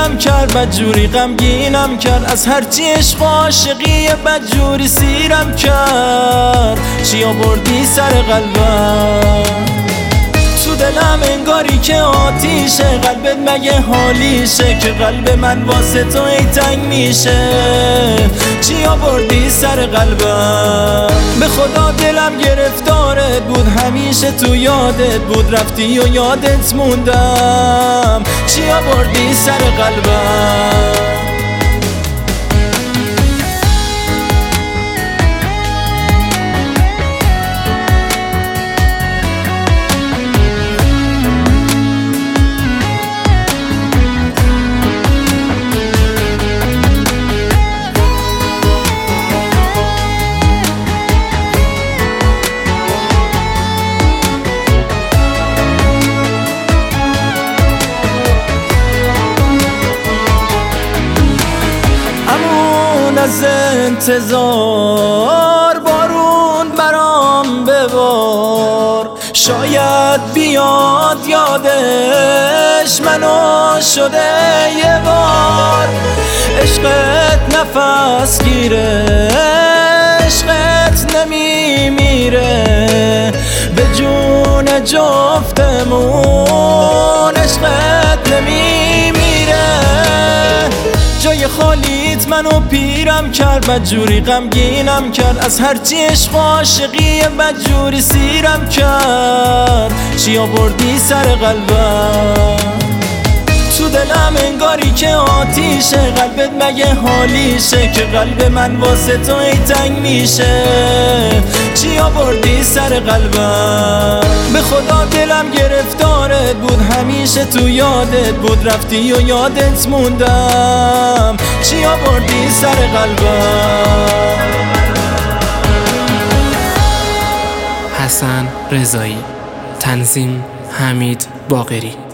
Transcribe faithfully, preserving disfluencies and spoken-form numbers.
پیرم کرد، بدجوری غمگینم کرد، از هرچی عشق و عاشقی بدجوری سیرم کرد. چی آوردی سر قلبم؟ تو دلم انگاری که آتیشه، قلبت مگه حالیشه که قلب من واسه تو ای تنگ میشه؟ چی آوردی سر قلبم؟ به خدا دلم گرفتارت بود، همیشه تو یادت بود، رفتی و یادت موندم. چی آوردی سر قلبم؟ از انتظار بارون برام ببار، شاید بیاد یادش منو شده یه بار. عشقت نفس گیره، عشقت نمیمیره، به جون جفتمون عشقت نمیمیره. جای خالیت منو پیرم کرد، بدجوری غمگینم کرد، از هرچی عشق و عاشقی بدجوری سیرم کرد. چی آوردی سر قلبم؟ تو دلم انگاری که آتیشه، قلبت مگه حالیشه که قلب من واسه تو ای تنگ میشه؟ چی آوردی سر قلبم؟ به خدا دلم گرفتارت بود، همیشه تو یادت بود، رفتی و یادت موندم. چی آوردی سر قلبم؟ حسن رضایی، تنظیم حمید باقری.